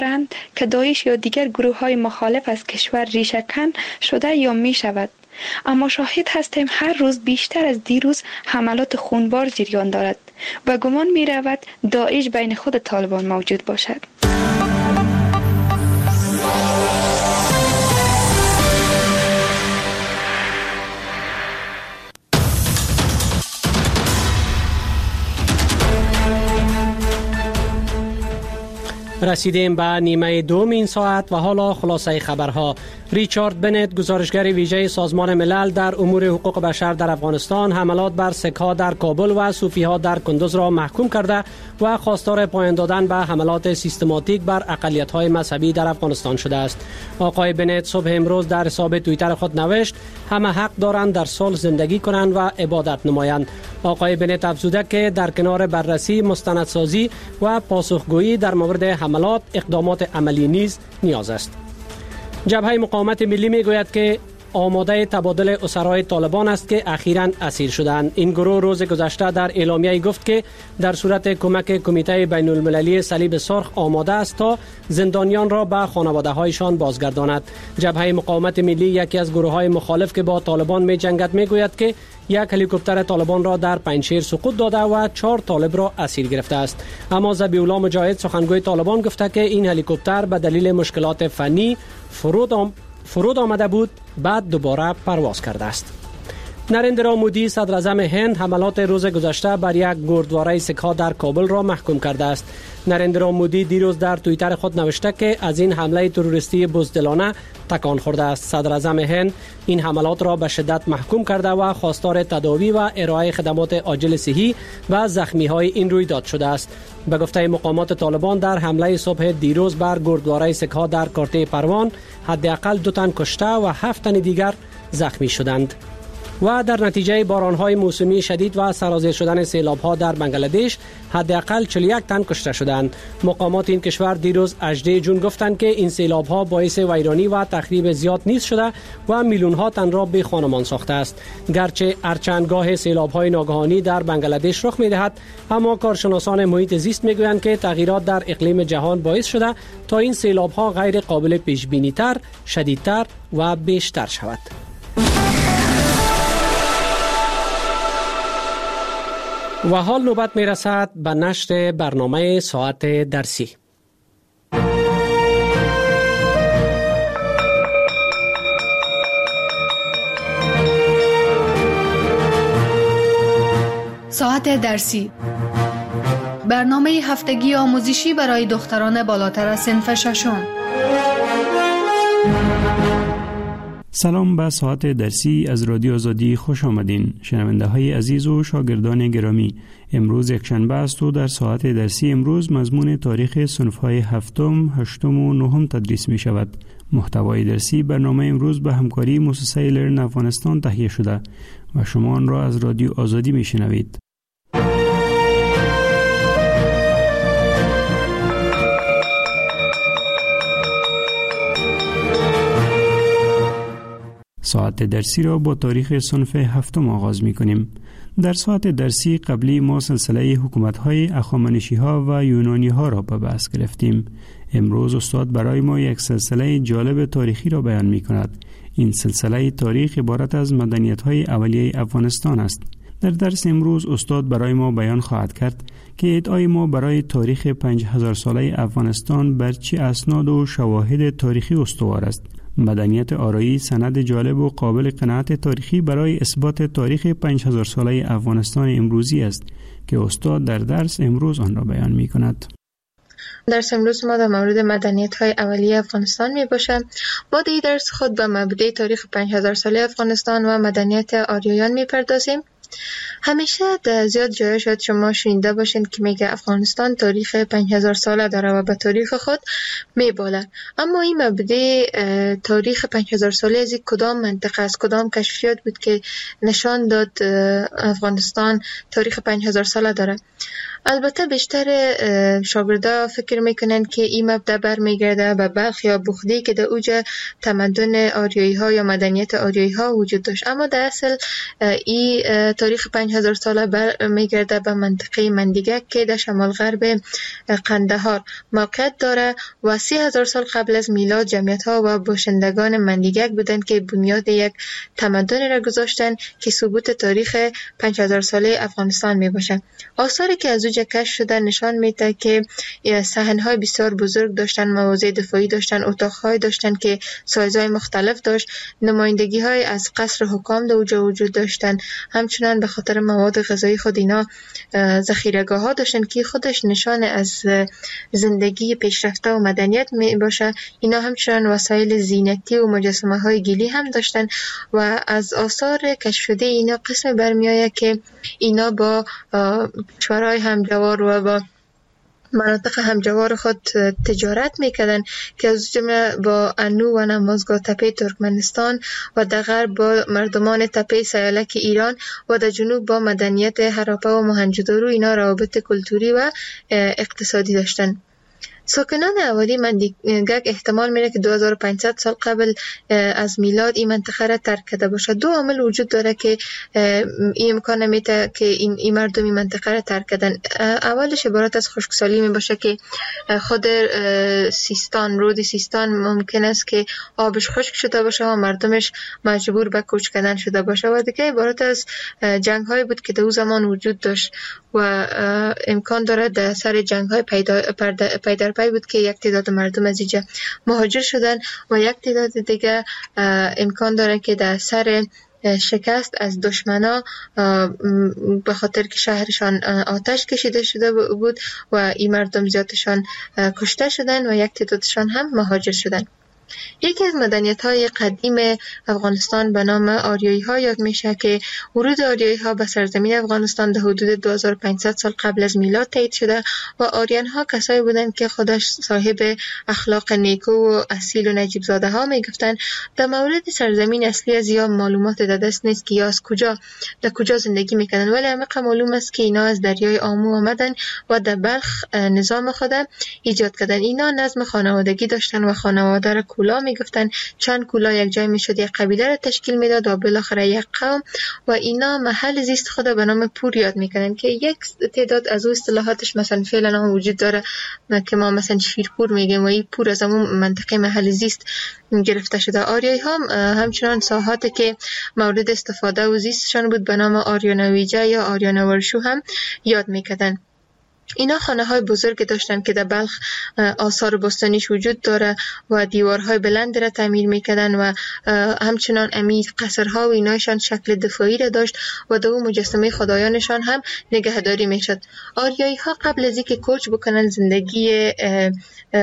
دارند که داعش یا دیگر گروه های مخالف از کشور ریشه‌کن شده یا می شود. اما شاهد هستیم هر روز بیشتر از دیروز حملات خونبار جریان دارد و گمان می رود داعش بین خود طالبان موجود باشد. رسیدیم به نیمه دوم این ساعت و حالا خلاصه خبرها. ریچارد بنت، گزارشگر ویژه سازمان ملل در امور حقوق بشر در افغانستان، حملات بر سک‌ها در کابل و صوفی‌ها در کندوز را محکوم کرده و خواستار پایان دادن به حملات سیستماتیک بر اقلیت‌های مذهبی در افغانستان شده است. آقای بنت صبح امروز در حساب توییتر خود نوشت: همه حق دارند در صلح زندگی کنند و عبادت نمایند. آقای بنت افزوده که در کنار بررسی، مستندسازی و پاسخگویی در مورد حملات، اقدامات عملی نیز نیاز است. جبهه مقاومت ملی میگوید که آماده تبادل اسرای طالبان است که اخیراً اسیر شدند. این گروه روز گذشته در اعلامیه گفت که در صورت کمک کمیته بین المللی صلیب سرخ آماده است تا زندانیان را به خانواده هایشان بازگرداند. جبهه مقاومت ملی، یکی از گروه های مخالف که با طالبان می جنگد، میگوید که یک هلیکوپتر طالبان را در پنجشیر سقوط داده و 4 طالب را اسیر گرفته است. اما ذبیح الله مجاهد، سخنگوی طالبان، گفته که این هلیکوپتر به دلیل مشکلات فنی فرود آمده بود، بعد دوباره پرواز کرده است. نریندرا مودی، صدر اعظم هند، حملات روز گذشته بر یک گوردواره سک‌ها در کابل را محکوم کرده است. نریندرا مودی دیروز در توییتر خود نوشته که از این حمله تروریستی بزدلانه تکان خورده است. صدر اعظم هند این حملات را به شدت محکوم کرده و خواستار تداوی و ارائه خدمات عاجل صحی و زخمی‌های این رویداد شده است. به گفته مقامات طالبان، در حمله صبح دیروز بر گوردواره سک‌ها در کارته پروان حداقل 2 تن کشته و 7 تن دیگر زخمی شدند. و در نتیجه باران‌های موسمی شدید و سرازیر شدن سیلاب‌ها در بنگلادش حداقل 41 تن کشته شدند. مقامات این کشور دیروز 18 جون گفتند که این سیلاب‌ها باعث ویرانی و تخریب زیاد نیز شده و میلیون‌ها تن را بی خانمان ساخته است. گرچه ارچندگاه سیلاب‌های ناگهانی در بنگلادش رخ می‌دهد، اما کارشناسان محیط زیست می‌گویند که تغییرات در اقلیم جهان باعث شده تا این سیلاب‌ها غیر قابل پیش‌بینی‌تر، شدیدتر و بیشتر شود. و حال نوبت می رسد به نشر برنامه ساعت درسی. ساعت درسی، برنامه هفتگی آموزشی برای دختران بالاتر از صنف ششم. سلام، به ساعت درسی از رادیو آزادی خوش آمدین. شنونده های عزیز و شاگردان گرامی، امروز یکشنبه است و در ساعت درسی امروز مضمون تاریخ صنف های هفتم، هشتم و نهم تدریس می شود. محتوای درسی برنامه امروز به همکاری مؤسسه لرن افغانستان تهیه شده و شما آن را از رادیو آزادی می شنوید. ساعت درسی را با تاریخ صنف هفتم آغاز می کنیم. در ساعت درسی قبلی ما سلسله حکومت‌های اخامنشی‌ها و یونانی‌ها را به بحث گرفتیم. امروز استاد برای ما یک سلسله جالب تاریخی را بیان می کند. این سلسله تاریخ عبارت از مدنیت‌های اولیه افغانستان است. در درس امروز استاد برای ما بیان خواهد کرد که ادعای ما برای تاریخ 5000 ساله افغانستان بر چه اسناد و شواهد تاریخی استوار است. مدنیت آرایی سند جالب و قابل قناعت تاریخی برای اثبات تاریخ 5000 ساله افغانستان امروزی است که استاد در درس امروز آن را بیان می کند. درس امروز ما در مورد مدنیت‌های اولیه افغانستان می باشد. ما در درس خود به مبدأ تاریخ 5000 ساله افغانستان و مدنیت آریایان می پردازیم. همیشه در زیاد جای شاید شما شنیده باشین که میگه افغانستان تاریخ 5000 ساله داره و به تاریخ خود میباله. اما این مبدأ تاریخ 5000 ساله از کدام منطقه است، کدام کشفیات بود که نشان داد افغانستان تاریخ 5000 ساله داره؟ البته بیشتر شاگردا فکر میکنن که این مبدأ برمیگرده به بلخ یا بخدی که در اوج تمدن آریایی ها یا مدنیت آریایی ها وجود داشت، اما در اصل این تاریخ 5000 ساله میگرده به منطقه مندیگک که در شمال غرب قندهار موقعیت داره و 30,000 سال قبل از میلاد جمعیت ها و باشندگان مندیگک بودند که بنیاد یک تمدن را گذاشتند که ثبوت تاریخ 5000 ساله افغانستان می باشه. آثاری که از اوجه کشف شده نشان میده که صحن‌های بسیار بزرگ داشتن، مواضع دفاعی داشتن، اتاق‌های داشتن که سایزهای مختلف داشت، نمایندگی‌های از قصر حکام در اوجه وجود داشتن. همچنان به خاطر مواد غذایی خود اینا ذخیره‌گاه‌ها داشتن که خودش نشان از زندگی پیشرفته و مدنیت می باشه. اینا همچنان وسایل زینتی و مجسمه‌های گلی هم داشتن و از آثار کشف شده اینا قسم برمی‌آید که اینا با کشورهای همجوار و با مناطق همجوار خود تجارت میکردن که از جمله با انو و نمازگاه تپه ترکمنستان و در غرب با مردمان تپه سیالک ایران و در جنوب با مدنیت هراپا و موهنجودارو اینا روابط کلتوری و اقتصادی داشتن. ساکنان اولی مندیگک احتمال میره که 2500 سال قبل از میلاد این منطقه را ترک کرده باشه. دو عامل وجود داره که این امکان میده که این مردم این منطقه را ترک کردن. اولش عبارت از خشکسالی می باشه که خود سیستان، رود سیستان ممکن است که آبش خشک شده باشه و مردمش مجبور به کوچ کردن شده باشه و دیگه عبارت از جنگ های بود که در اون زمان وجود داشت و امکان داره در سر جنگ های پی بود که یک تعداد مردم از اینجا مهاجر شدن و یک تعداد دیگه امکان داره که در سر شکست از دشمنا به خاطر که شهرشان آتش کشیده شده بود و این مردم زیادشان کشته شدن و یک تعدادشان هم مهاجر شدن. یکی از مدنیت‌های قدیم افغانستان به نام آریایی‌ها یاد میشه که ورود آریایی‌ها به سرزمین افغانستان در حدود 2500 سال قبل از میلاد تایید شده و آریان‌ها کسایی بودند که خودش صاحب اخلاق نیکو و اصیل و نجیب زاده ها میگفتند. در مورد سرزمین اصلی از یا معلومات در دست نیست که یا از کجا زندگی میکنن، ولی عمیق معلوم است که اینا از دریای آمو آمدن و در بلخ نظام خود ایجاد کردن. اینا نظم خانوادگی داشتن و خانواده را کولا میگفتن. چند کولا یک جای میشد یک قبیله را تشکیل میداد و بالاخره یک قوم و اینا محل زیست خود به نام پور یاد میکنن که یک تعداد از اون اصطلاحاتش مثلا فعلا هم وجود داره که ما مثلا شیرپور میگیم و این پور از همون منطقه محل زیست گرفته شده. آریایی ها همچنان ساحاتی که مورد استفاده و زیستشان بود به نام آریانویجه یا آریانورشو هم یاد میکردن. اینا خانه های بزرگ داشتن که در بلخ آثار باستانیش وجود داره و دیوارهای بلند را تعمیر میکردن و همچنان امی قصرها و اینایشان شکل دفاعی را داشت و در اون مجسمه خدایانشان هم نگهداری میشد. آریایی ها قبل از اینکه کوچ بکنن زندگی